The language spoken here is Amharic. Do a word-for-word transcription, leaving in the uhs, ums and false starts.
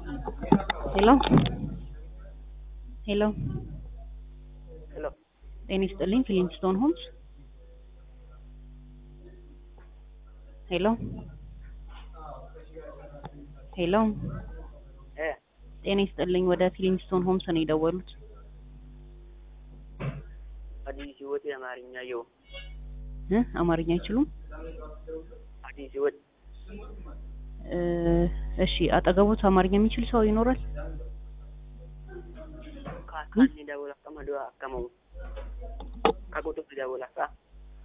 Hello? Hello? Hello. ጤና ይስጥልኝ ፊሊንግስቶን ሆምስ። ሄሎ ሄሎ Eh, ጤና ይስጥልኝ ወደ ፊሊንግስቶን ሆምስ ነው የደወሉት። አዲስ ህይወት የአማርኛ የው እ አማርኛ አይችሉም? አዲስ ህይወት እ እሺ አጠገቡት አማርኛ የሚችል ሰው ይኖራል? ካካኒ ደውላ ከመዶ አከመው ካጎቶ ደውላ ካ